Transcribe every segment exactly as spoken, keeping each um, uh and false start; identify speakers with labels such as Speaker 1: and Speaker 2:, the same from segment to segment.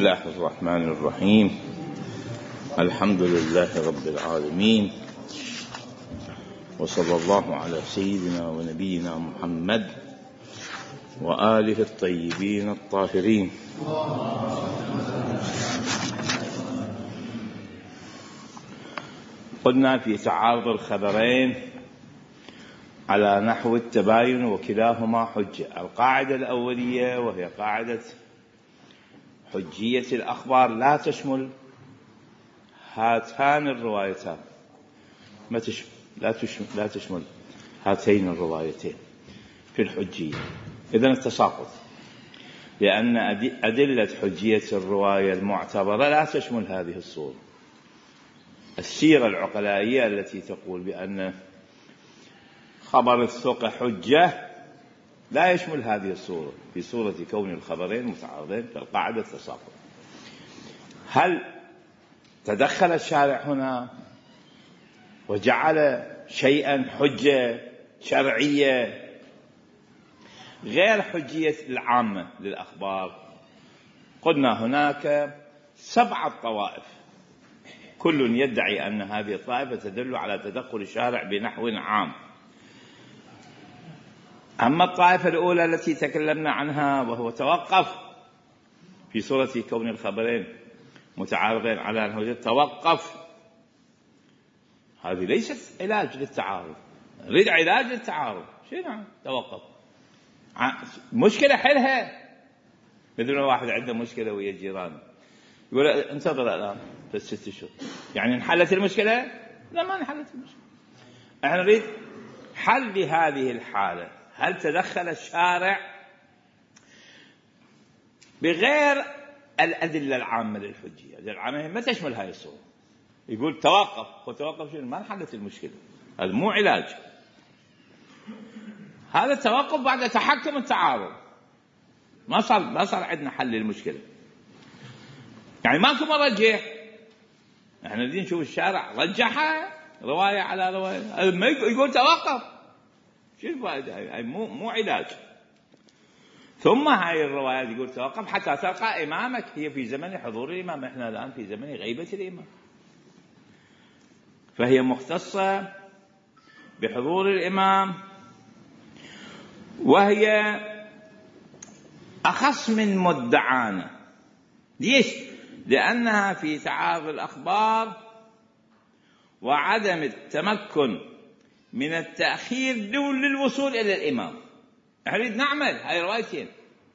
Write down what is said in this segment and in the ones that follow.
Speaker 1: الله الرحمن الرحيم. الحمد لله رب العالمين، وصلى الله على سيدنا ونبينا محمد وآله الطيبين الطاهرين. قلنا في تعارض الخبرين على نحو التباين وكلاهما حجة. القاعدة الأولية وهي قاعدة حجية الأخبار لا تشمل هاتان الروايتان، ما تشمل لا تشمل لا تشمل هاتين الروايتين في الحجية. إذن التساقط، لأن أدلة حجية الرواية المعتبرة لا تشمل هذه الصورة. السيرة العقلائية التي تقول بأن خبر الثقة حجة لا يشمل هذه الصورة، في صورة كون الخبرين متعارضين فالقاعدة التساقط. هل تدخل الشارع هنا وجعل شيئا حجة شرعية غير حجية العامة للأخبار؟ قلنا هناك سبعة طوائف، كل يدعي أن هذه الطائفة تدل على تدخل الشارع بنحو عام. أما الطائفة الأولى التي تكلمنا عنها وهو توقف في صورة كون الخبرين متعارضين على نحو توقف، هذه ليست علاج للتعارض، نريد علاج للتعارض. شنو توقف؟ مشكلة حلها، مثل واحد عنده مشكلة ويا الجيران يقول انتظر الآن في الست شهور، يعني انحلت المشكلة؟ لا، ما انحلت المشكلة. احنا نريد حل لهذه الحالة. هل تدخل الشارع بغير الأدلة العامة للحجية؟ الأدلة العامة ما تشمل هاي الصورة. يقول توقف، وتوقف شنو؟ ما انحلت المشكلة، هذا مو علاج، هذا توقف بعد تحكم التعارض، ما صار ما صار عندنا حل للمشكلة، يعني ماكو مرجح. احنا نريد نشوف الشارع رجحها رواية على رواية، ما يقول توقف، شو الفائدة؟ هاي مو مو علاج. ثم هاي الروايات يقول توقف حتى تلقى إمامك، هي في زمن حضور الإمام، احنا الآن في زمن غيبة الإمام، فهي مختصة بحضور الإمام، وهي أخص من مدعانا. ليش؟ لأنها في تعارض الأخبار وعدم التمكن من التأخير دون للوصول إلى الإمام. نريد نعمل هاي الروايتين.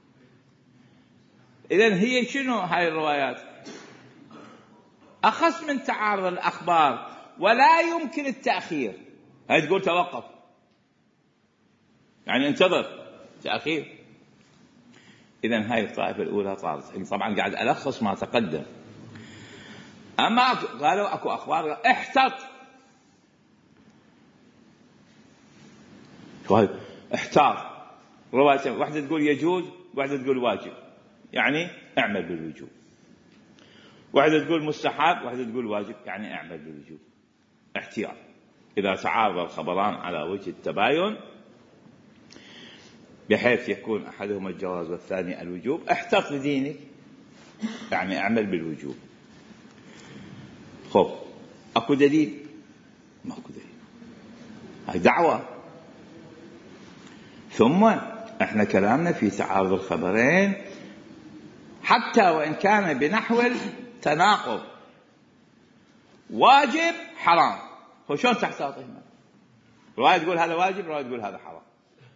Speaker 1: إذن هي شنو هاي الروايات؟ أخص من تعارض الأخبار ولا يمكن التأخير. هاي تقول توقف، يعني انتظر، تأخير. إذن هاي الطائفة الأولى طارت. طبعا قاعد ألخص ما تقدم. أما قالوا أكو أخبار احتط، احتاط روايتين، واحدة تقول يجوز، واحدة تقول واجب، يعني اعمل بالوجوب. واحدة تقول مستحب، واحدة تقول واجب، يعني اعمل بالوجوب. احتياط، إذا تعارض الخبران على وجه التباين بحيث يكون أحدهما الجواز والثاني الوجوب، احتط لدينك، يعني اعمل بالوجوب. خب أكو دليل؟ ما أكو دليل، هاي دعوة. ثم احنا كلامنا في تعارض الخبرين حتى وإن كان بنحو التناقض، واجب حرام، هو شلون تحتاطهما؟ رواية تقول هذا واجب، رواية تقول هذا حرام.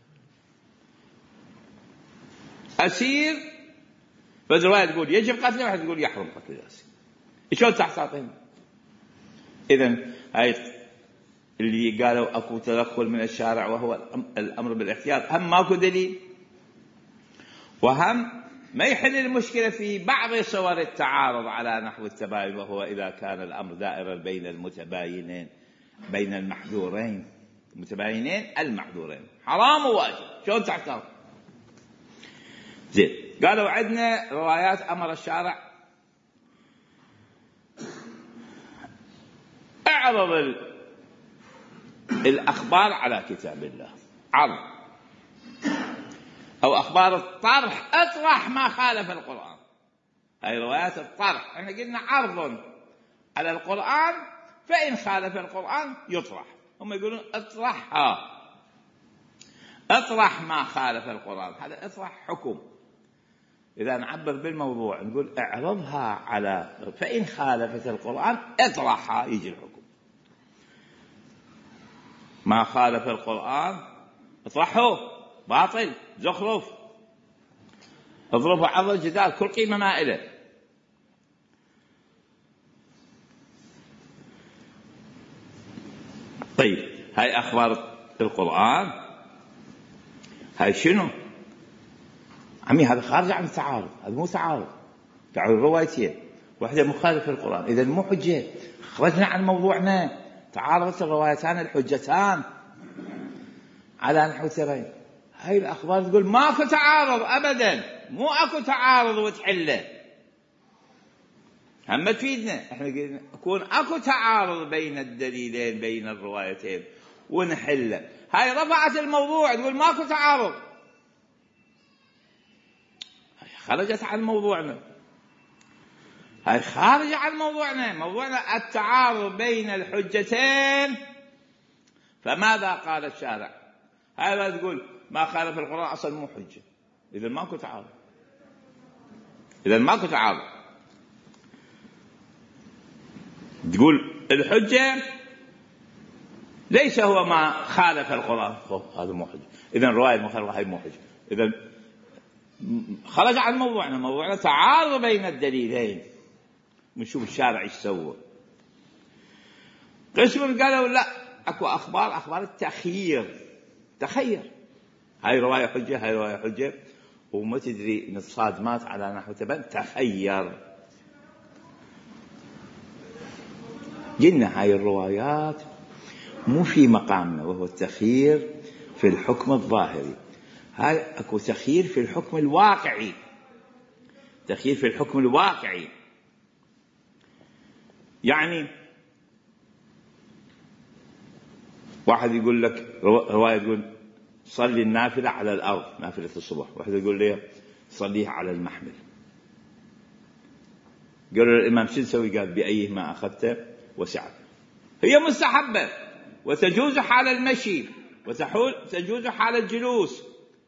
Speaker 1: أسير، بس رواية تقول يجب قتله، واحد تقول يحرم قتل الأسير، شلون تحتاطهما؟ إذن هاي اللي قالوا أكو تدخل من الشارع وهو الأمر بالاحتياط، هم ماكو دليل، وهم ما يحل المشكلة في بعض صور التعارض على نحو التباين، وهو إذا كان الأمر دائرا بين المتباينين، بين المحذورين، المتباينين المحذورين، حرام وواجب، شلون تحتاط؟ زين، قالوا عندنا روايات أمر الشارع اعرض الأخبار على كتاب الله، عرض، أو أخبار الطرح، اطرح ما خالف القرآن. هاي روايات الطرح. احنا قلنا عرض على القرآن، فإن خالف القرآن يطرح. هم يقولون اطرحها، اطرح ما خالف القرآن، هذا اطرح حكم. إذا نعبر بالموضوع نقول اعرضها على، فإن خالفت القرآن اطرحها، يجي الحكم. ما خالف القرآن اطرحه، باطل، زخرف، اضربه عرض الجدال، كل قيمة مائلة. طيب هاي أخبار القرآن، هاي شنو عمي؟ هذا خارج عن التعارض، هذا مو تعارض، تعارض روايتين، واحدة مخالفة للقرآن، إذا مو حجة، خرجنا عن موضوعنا. تعارضت الروايتان الحجتان على نحو ترين. هاي الأخبار تقول ماكو تعارض أبدا، مو أكو تعارض وتحله، هم تفيدنا. احنا يكون أكو تعارض بين الدليلين بين الروايتين ونحله. هاي رفعت الموضوع تقول ماكو تعارض، خرجت عن موضوعنا، هاي خارجة عن موضوعنا. موضوعنا التعارض بين الحجتين. فماذا قال الشارع؟ هذا تقول ما خالف القرآن أصلا مو حجة، إذا ماكو تعارض، إذا ماكو تعارض. تقول الحجة ليس هو ما خالف القرآن، هذا مو حجة، إذا الرواية المخالفة هاي مو حجة. إذا خرج عن موضوعنا، موضوعنا تعارض بين الدليلين. نشوف الشارع ايش سوى. قسم قالوا لا، اكو اخبار، اخبار التخيير، تخير، هاي رواية حجة، هاي رواية حجة، وما تدري ان الصادمات على نحو تبان تخير. قلنا هاي الروايات مو في مقامنا، وهو التخيير في الحكم الظاهري. هاي اكو تخيير في الحكم الواقعي، تخيير في الحكم الواقعي. يعني واحد يقول لك رواية تقول صلي النافلة على الأرض، نافلة الصبح، واحد يقول لي صليها على المحمل. قالوا الإمام شو نسوي؟ قال بأيهما أخذته وسعت. هي مستحبة وتجوز حال المشي وتجوز حال الجلوس،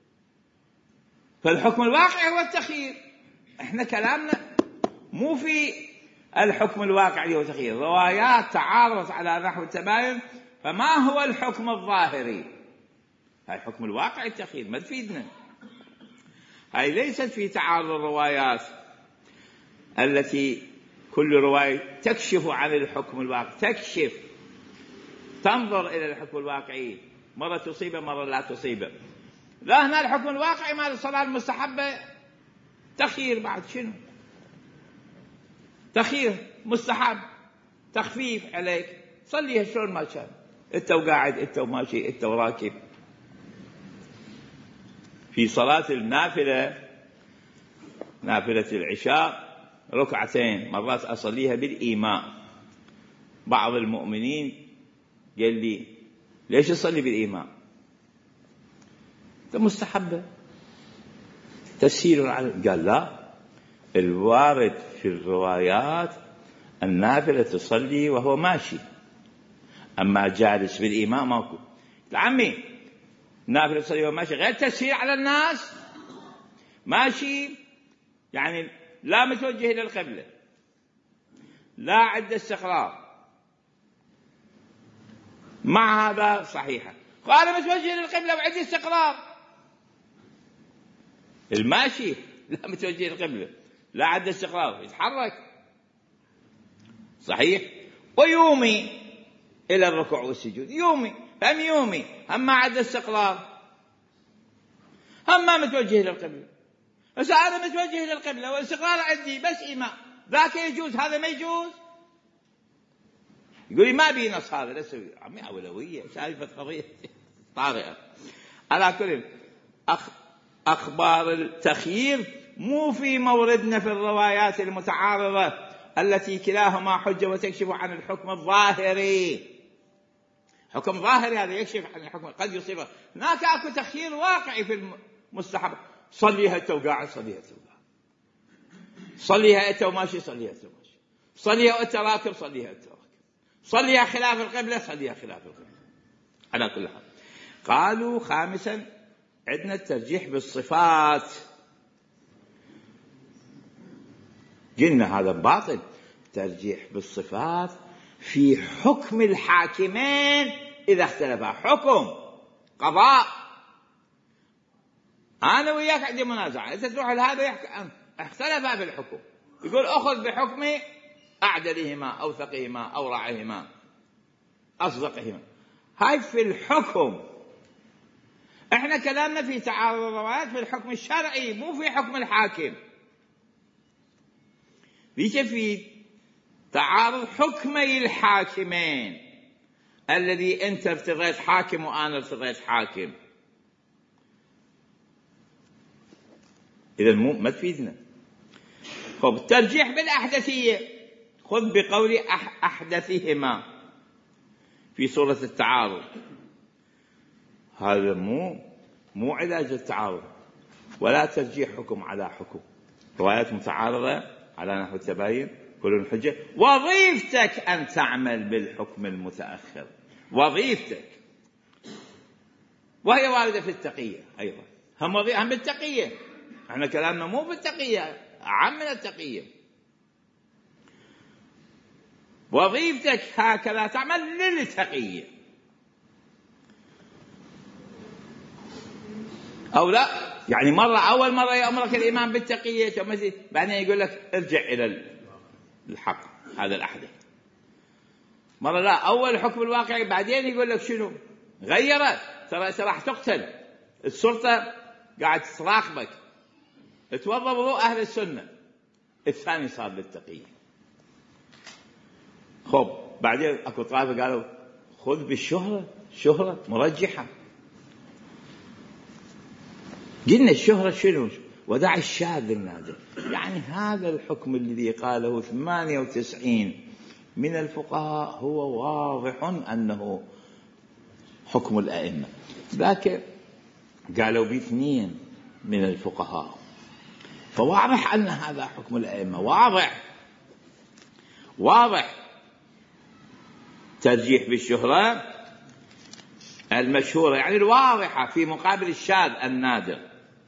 Speaker 1: فالحكم الواقعي هو التخيير. احنا كلامنا مو في الحكم الواقعي هو التخيير. روايات تعارضت على نحو التباين، فما هو الحكم الظاهري؟ هاي حكم الواقع التخيير، ما تفيدنا. هاي ليست في تعارض الروايات التي كل رواية تكشف عن الحكم الواقعي، تكشف، تنظر إلى الحكم الواقعي، مرة تصيبه مرة لا تصيبه. لا، هنا الحكم الواقعي مال الصلاة المستحبة تخيير. بعد شنو؟ تخيير مستحب، تخفيف عليك، صليها شلون ما كان، انت وقاعد، انت وماشي، انت وراكب. في صلاة النافلة، نافلة العشاء، ركعتين مرات أصليها بالإيماء. بعض المؤمنين قال لي ليش أصلي بالإيماء؟ ده مستحبة، تسهيل على. قال لا، الوارد في الروايات النافلة تصلي وهو ماشي، أما جالس بالإيماء ماكو. عمي نافلة تصلي وهو ماشي غير تسهيل على الناس. ماشي يعني لا متوجه إلى القبلة، لا عند استقرار، مع هذا صحيحة. قال متوجه إلى القبلة وعندي استقرار. الماشي لا متوجه إلى القبلة، لا عند استقرار، يتحرك صحيح، ويومي إلى الركوع والسجود، يومي هم يومي، هم ما عند استقرار، هم ما متوجه إلى القبلة. بس أنا متوجه إلى القبلة والاستقرار عندي بس إيمان، ذاك يجوز هذا ما يجوز. يقول لي ما بي نص هذا، لا سوي عمي أولوية، شايفة قضية طارئة. على كل أخ أخبار التخيير مو في موردنا في الروايات المتعارضة التي كلاهما حجة وتكشف عن الحكم الظاهري. حكم ظاهري هذا يكشف عن الحكم قد يصيبه. هناك أكو تخيير واقعي في المستحب، صليها التوقاع، صليها التوقاع، صليها أنت وماشي، صليها أنت وماشي، صليها وأنت راكب، صليها أنت راكب، صليها خلاف القبلة، صليها خلاف القبلة. على كل حال. قالوا خامسا عندنا الترجيح بالصفات. قلنا هذا باطل. ترجيح بالصفات في حكم الحاكمين إذا اختلفا. حكم قضاء، أنا وياك عندي منازعة، أنت تروح لهذا يحكي اختلفا في الحكم، يقول أخذ بحكم أعدلهما أوثقهما أورعهما أصدقهما. هاي في الحكم. احنا كلامنا في تعارض الروايات في الحكم الشرعي، مو في حكم الحاكم. ليش في تعارض حكمي الحاكمين، الذي انت ارتضيت حاكم وانا ارتضيت حاكم، اذا مو ما تفيدنا. خب الترجيح بالاحدثيه، خذ بقول احدثهما في سوره التعارض. هذا مو مو علاج التعارض، ولا ترجيح حكم على حكم. روايات متعارضه على نحو التباين كل حجه. وظيفتك ان تعمل بالحكم المتاخر، وظيفتك، وهي وارده في التقيه ايضا. هم هم بالتقيه، احنا كلامنا مو بالتقيه، اعم من التقيه. وظيفتك هكذا تعمل للتقيه، أو لا. يعني مرة أول مرة يأمرك الإمام بالتقية، بعدين يقول لك ارجع إلى الحق، هذا الأحدث. مرة لا، أول حكم الواقعي، بعدين يقول لك شنو غيرت، ترى راح تقتل، السلطة قاعد تراقبك، اتوضى وضوء أهل السنة. الثاني صار بالتقية. خب بعدين أكو طائفة قالوا خذ بالشهرة، شهرة مرجحة. قلنا الشهرة شنو؟ ودع الشاذ النادر. يعني هذا الحكم الذي قاله ثمانية وتسعين من الفقهاء هو واضح أنه حكم الأئمة، لكن قالوا باثنين من الفقهاء، فواضح أن هذا حكم الأئمة، واضح واضح. ترجيح بالشهرة المشهورة يعني الواضحة في مقابل الشاذ النادر.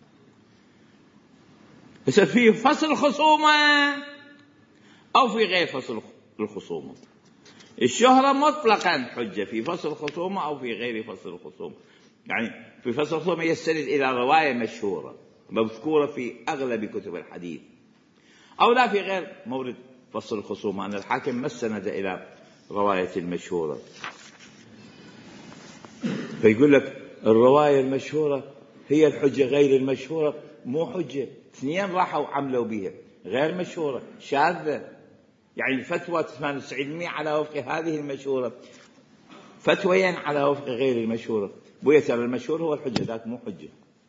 Speaker 1: بس في فصل الخصومة أو في غير فصل الخصومة. الشهرة مطلقا حجة في فصل الخصومة أو في غير فصل الخصومة. يعني في فصل الخصومة يستند إلى رواية مشهورة مذكورة في أغلب كتب الحديث، أو لا في غير مورد فصل الخصومة أن الحاكم ما استند إلى رواية المشهورة. فيقول لك الرواية المشهورة هي الحجة، غير المشهورة مو حجة. اثنين راحوا عملوا بها، غير مشهورة شاذة. يعني الفتوى ثمانية وتسعين بالمئة على وفق هذه المشهورة، فتوين على وفق غير المشهورة. بويتر المشهور هو الحجة، ذاك مو حجة.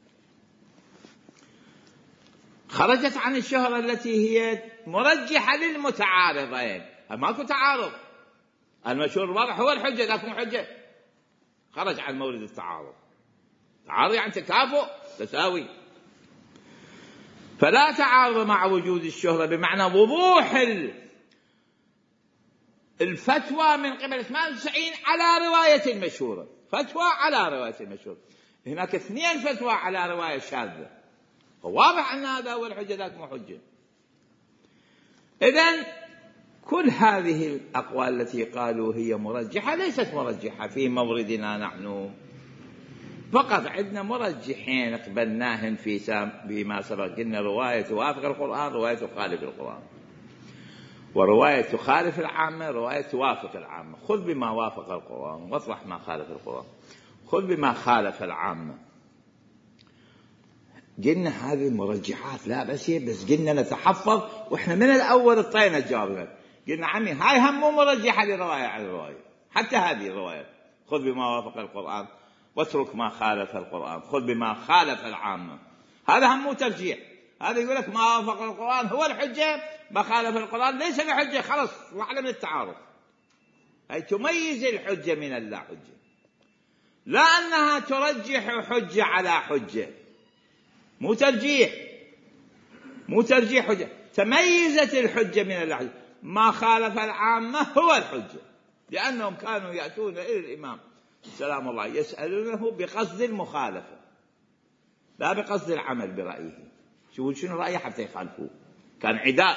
Speaker 1: خرجت عن الشهرة التي هي مرجحة للمتعارضين. ماكو تعارض، المشهور واضح هو الحجة، ذاك مو حجة. خرج عن مورد التعارض. تعارض يعني تكافؤ، تساوي. فلا تعارض مع وجود الشهرة، بمعنى وضوح الفتوى من قبل ثمانية وتسعين على رواية المشهورة، فتوى على رواية المشهورة. هناك اثنين فتوى على رواية شاذة، واضح أن هذا هو الحجة، ذاك مو حجة. إذن كل هذه الأقوال التي قالوا هي مرجحة ليست مرجحة في موردنا نحن، فقط عندنا مرجحين قبلناهن في بما سبق. قلنا رواية توافق القرآن، رواية تخالف القرآن، ورواية تخالف العامة، رواية توافق العامة. خذ بما وافق القرآن واطرح ما خالف القرآن، خذ بما خالف العامة. قلنا هذه المرجحات لا بس بس قلنا نتحفظ، وإحنا من الأول اطينا الجواب. قلنا عمي هاي هم مو مرجحة لرواية عن رواية، حتى هذه الرواية خذ بما وافق القرآن واترك ما خالف القرآن، خذ بما خالف العامة. هذا هم مو ترجيح. هذا يقول لك ما وافق القرآن هو الحجة، ما خالف القرآن ليس بحجة، خلص طلعنا من التعارض. أي تميز الحجة من اللا حجة، لا أنها ترجح حجة على حجة. مو ترجيح، مو ترجيح حجة، تميزت الحجة من اللحظة. ما خالف العامة هو الحجة، لأنهم كانوا يأتون إلى الإمام سلام الله يسألونه بقصد المخالفة لا بقصد العمل برأيه. شوفوا شنو رأيه حتى يخالفوه. كان عداء.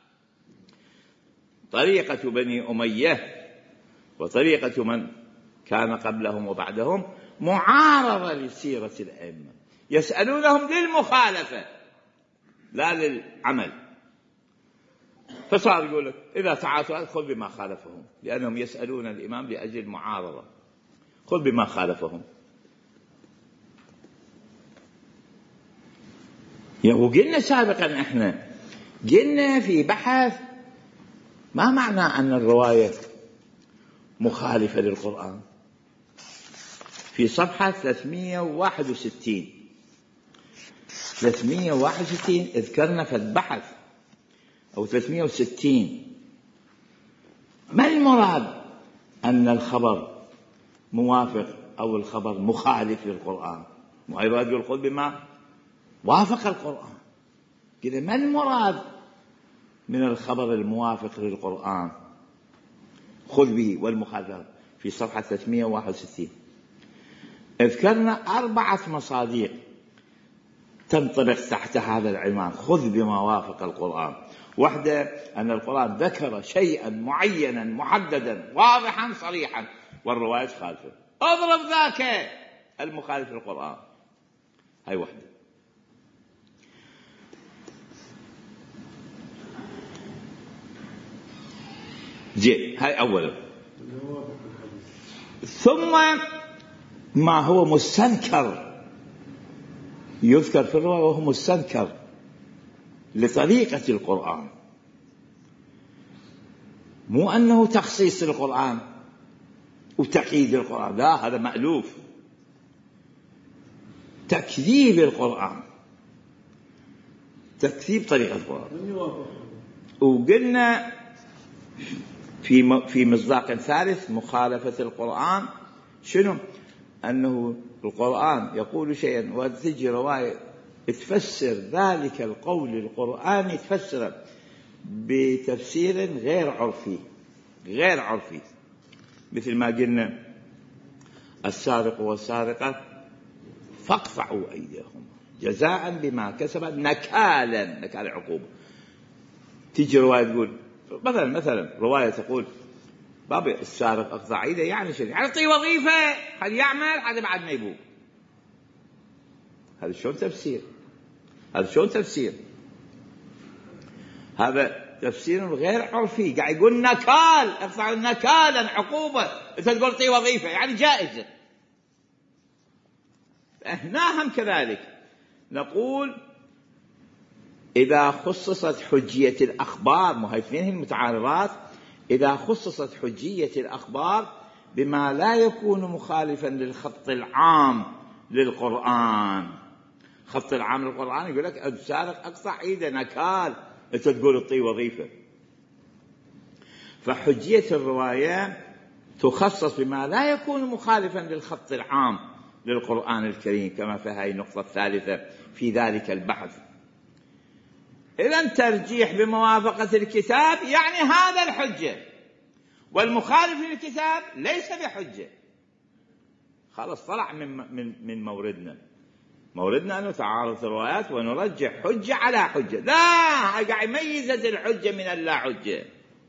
Speaker 1: طريقة بني أمية وطريقة من كان قبلهم وبعدهم معارضة لسيرة الأئمة، يسألونهم للمخالفة لا للعمل. فصار يقول لك إذا تعاطوا خذ بما خالفهم، لأنهم يسألون الإمام لأجل المعارضة، خذ بما خالفهم. وقلنا سابقا احنا قلنا في بحث ما معنى أن الرواية مخالفة للقرآن. في صفحة ثلاثمئة وواحد وستين ثلاثمئة وواحد وستين اذكرنا في البحث أو ثلاثمئة وستين ما المراد أن الخبر موافق أو الخبر مخالف للقرآن؟ ما يراد يقول بما وافق القرآن كده. ما المراد من الخبر الموافق للقرآن؟ خذ به والمخالفة. في صفحة ثلاثمئة وواحد وستين اذكرنا أربعة مصادر تنطبق تحت هذا العنوان، خذ بما وافق القرآن. واحدة أن القرآن ذكر شيئا معينا محددا واضحا صريحا والرواية خالفه، اضرب ذاك المخالف للقرآن. هاي واحدة. زين، هاي أولا. ثم ما هو مستنكر يذكر في الرواية وهو مستنكر لطريقة القرآن، مو أنه تخصيص القرآن وتقييد القرآن، لا، هذا مألوف. تكذيب القرآن، تكذيب طريقة القرآن. وقلنا في في مصداق ثالث مخالفة القرآن شنو؟ أنه القرآن يقول شيئا وتجي رواية تفسر ذلك القول القرآني تفسره بتفسير غير عرفي غير عرفي مثل ما قلنا السارق والسارقة فاقطعوا أيديهم جزاء بما كسب نكالا، نكال عقوبة. تيجي رواية تقول مثلا مثلا رواية تقول باب السارق اقطع ايده، يعني شنو؟ يعني يعطي وظيفة، حد يعمل حد بعد ما يبوق. هذا شلون تفسير؟ هذا شلون تفسير؟ هذا تفسير غير عرفي. قاعد يقول نكال، اقطع نكالا عقوبة، انت تقول اعطي وظيفة يعني جائزة. هنا هم كذلك نقول إذا خصصت حجية الأخبار، ما هي اثنين المتعارضات، إذا خصصت حجية الأخبار بما لا يكون مخالفا للخط العام للقرآن. خط العام للقرآن يقول لك السارق أقطع إيده نكال، أنت تقول اعطي وظيفة. فحجية الرواية تخصص بما لا يكون مخالفا للخط العام للقرآن الكريم، كما في هذه النقطة الثالثة في ذلك البحث. إذن ترجيح بموافقة الكتاب يعني هذا الحجة، والمخالف للكتاب ليس بحجة. خلاص طلع من من من موردنا. موردنا أنه تعارض الروايات ونرجح حجة على حجة، لا، قاعد يميزت الحجة من اللا حجة.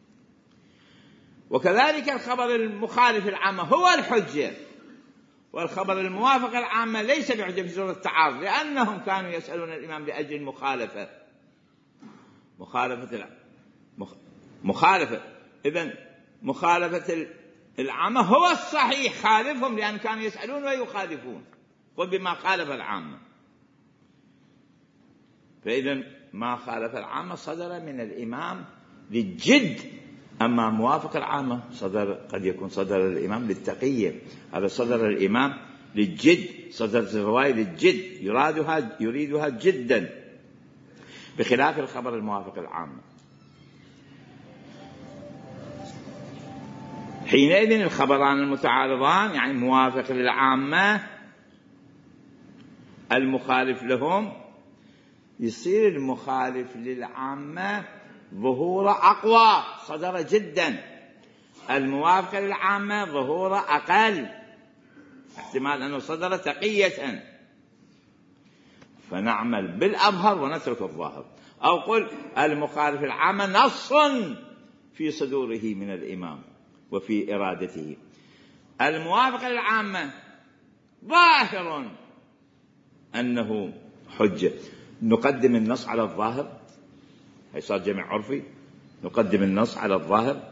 Speaker 1: وكذلك الخبر المخالف العامة هو الحجة، والخبر الموافق العامة ليس بحجة في صورة التعارض، لأنهم كانوا يسألون الإمام لأجل المخالفة. مخالفة مخ... مخالفة إذن مخالفة العامة هو الصحيح، خالفهم لأن كانوا يسألون ويخالفون، قل بما خالف العامة. فإذن ما خالف العامة صدر من الإمام للجد، أما موافق العامة صدر قد يكون صدر الإمام للتقية. هذا صدر الإمام للجد، صدرت الرواية للجد، يرادها يريدها جدا، بخلاف الخبر الموافق العامة. حينئذ الخبران المتعارضان يعني موافق للعامة المخالف لهم يصير المخالف للعامة ظهوره أقوى، صدر جدا. الموافق للعامة ظهوره أقل، احتمال أنه صدر تقية، فنعمل بالأظهر ونترك الظاهر. أو قل المخالف للعامة نص في صدوره من الإمام وفي إرادته. الموافق للعامة ظاهر أنه حجة، نقدم النص على الظاهر، هي صار جمع عرفي، نقدم النص على الظاهر.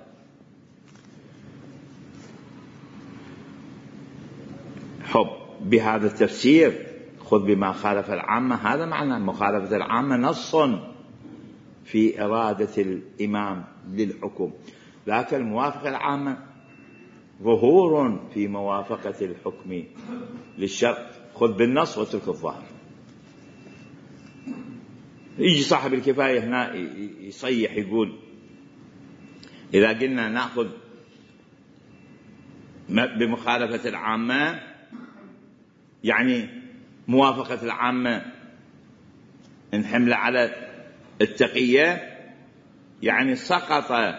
Speaker 1: حب بهذا التفسير خذ بما خالف العامة، هذا معنى مخالفة العامة نص في إرادة الإمام للحكم، ذاك الموافقة العامة ظهور في موافقة الحكم للشرع، خذ بالنص واترك الظاهر. يجي صاحب الكفاية هنا يصيح يقول إذا قلنا نأخذ بمخالفة العامة يعني موافقة العامة نحمل على التقية، يعني سقط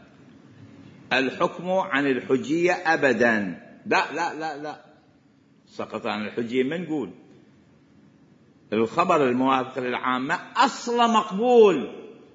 Speaker 1: الحكم عن الحجية أبدا. لا لا لا لا، سقط عن الحجية من نقول الخبر الموافق للعامة أصل مقبول،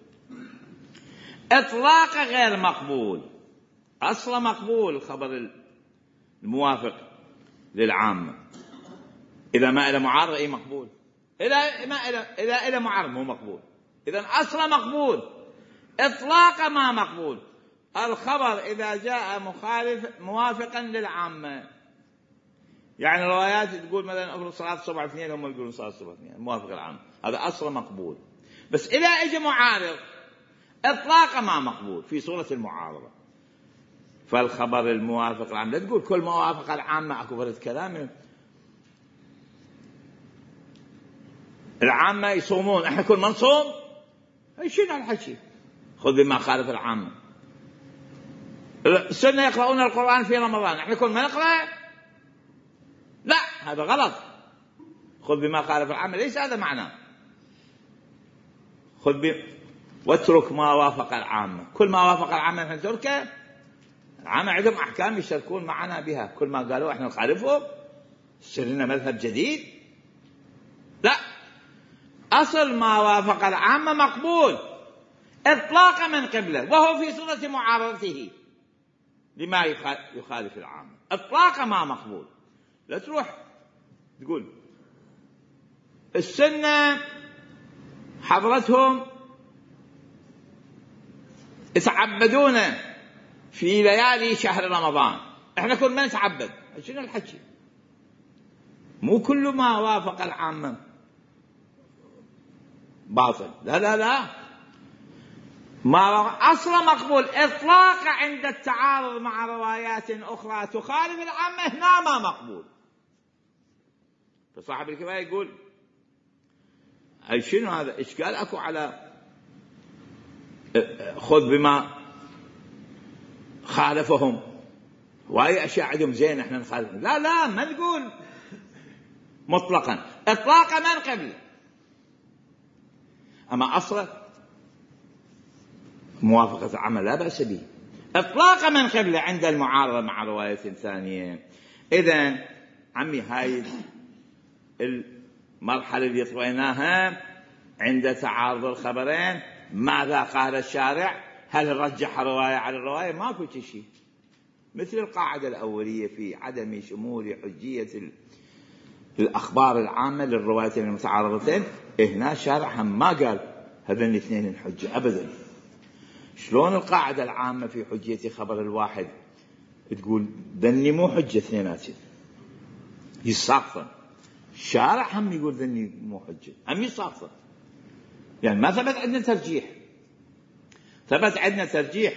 Speaker 1: إطلاق غير مقبول. أصل مقبول الخبر الموافق للعامة، إذا ما إلى معارض أي مقبول، إذا ما إلى إذا إلى معارض مو مقبول. إذا أصل مقبول، إطلاق ما مقبول. الخبر إذا جاء مخالف موافقا للعامة، يعني روايات تقول مثلا أفرض صلاة الصبح اثنين، هم يقولون صلاة الصبح اثنين، موافق العامة، هذا أصل مقبول. بس إذا إجى معارض إطلاق ما مقبول في صورة المعارضة، فالخبر الموافق العامة لا تقول كل ما وافق العامة أكو فرد كلامه. العامة يصومون، احنا كل ما نصوم شنو الحكي؟ خذ بما خالف العامة. السنة يقرؤون القرآن في رمضان، احنا كل ما نقرأ لا، هذا غلط. خذ بما خالف العامة ليس هذا معناه. خذ ب... واترك ما وافق العامة، كل ما وافق العامة نحن نتركه. العامة عندهم أحكام يشتركون معنا بها، كل ما قالوا احنا نخالفهم يصير لنا مذهب جديد؟ لا، أصل ما وافق العامة مقبول إطلاق من قبله، وهو في صورة معارضته لما يخالف العامة. إطلاق ما مقبول. لا تروح تقول السنة حضرتهم يتعبدون في ليالي شهر رمضان، احنا كل ما نتعبد. شنو الحكي؟ مو كل ما وافق العامة باطل، لا لا لا، ما أصل مقبول إطلاق عند التعارض مع روايات أخرى تخالف العامة، هنا ما مقبول. فصاحب الكفاية يقول أي شنو هذا؟ إشكال أكو على خذ بما خالفهم، وأي أشياء عندهم زين احنا نخالف. لا لا، ما نقول مطلقا، إطلاق من قبل. أما أصلا موافقة العمل لا بأس به، إطلاق من قبل عند المعارضة مع رواية ثانية. إذن عمي هاي المرحلة اللي طويناها عند تعارض الخبرين، ماذا قال الشارع؟ هل رجح رواية على الرواية؟ ماكو شيء، مثل القاعدة الأولية في عدم شمول حجية الأخبار العامة للروايتين المتعارضتين. هنا الشارع هم ما قال هذين الاثنين الحجة أبدا. شلون القاعدة العامة في حجية خبر الواحد تقول ذني مو حجة اثنيناتين يساقطن؟ الشارع هم يقول ذني مو حجة، هم يساقطن. يعني ما ثبت عندنا ترجيح، ثبت عندنا ترجيح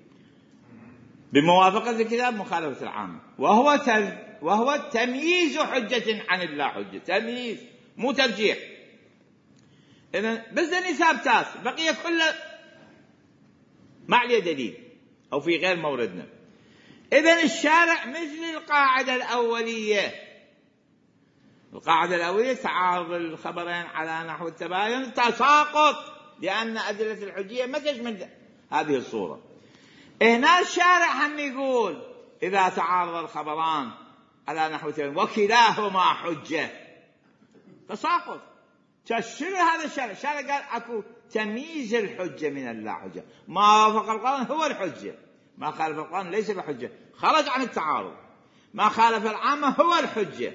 Speaker 1: بموافقة الكتاب مخالفة العامة، وهو تل... وهو تمييز حجة عن اللا حجة، تمييز مو ترجيح. إذن بس ذني ثابتات، بقية كله ما عليه دليل أو في غير موردنا. إذن الشارع مثل القاعدة الأولية القاعدة الأولية تعارض الخبرين على نحو التباين تساقط، لأن أدلة الحجية ما تشمل هذه الصورة. هنا الشارع هم يقول إذا تعارض الخبران على نحو التباين وكلاهما حجة تساقط. تشير هذا الشارع، الشارع قال أكو تمييز الحجة من اللا حجة، ما وافق القرآن هو الحجة، ما خالف القرآن ليس بحجة، خرج عن التعارض. ما خالف العامة هو الحجة،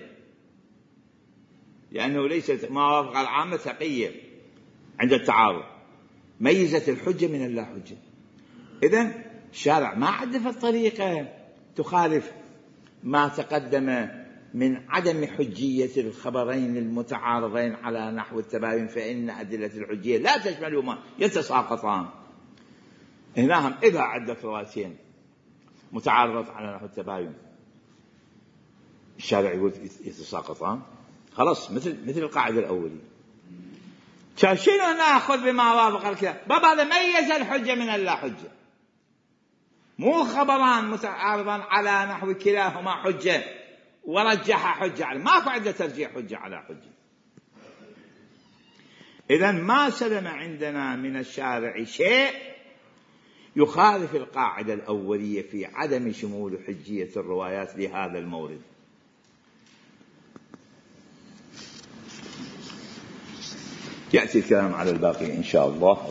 Speaker 1: لأنه ليس ما وافق العامة ثقية عند التعارض، ميزت الحجة من اللا حجة. إذن الشارع ما عدف الطريقة تخالف ما تقدم من عدم حجية الخبرين المتعارضين على نحو التباين، فإن أدلة الحجية لا تشملهما يتساقطان. هنا هم إذا عدت روايتين متعارضة على نحو التباين الشارع يقول يتساقطان، خلاص مثل مثل القاعدة الأولية. شنو نأخذ بما وافق الكلام؟ بابا هذا ميز الحجة من اللا حجة، مو خبران متعارضان على نحو كلاهما حجة ورجح حجة على، ماكو عندنا ترجيح حجة على حجة. إذن ما سلم عندنا من الشارع شيء يخالف القاعدة الأولية في عدم شمول حجية الروايات لهذا المورد. يأتي الكلام على الباقي إن شاء الله.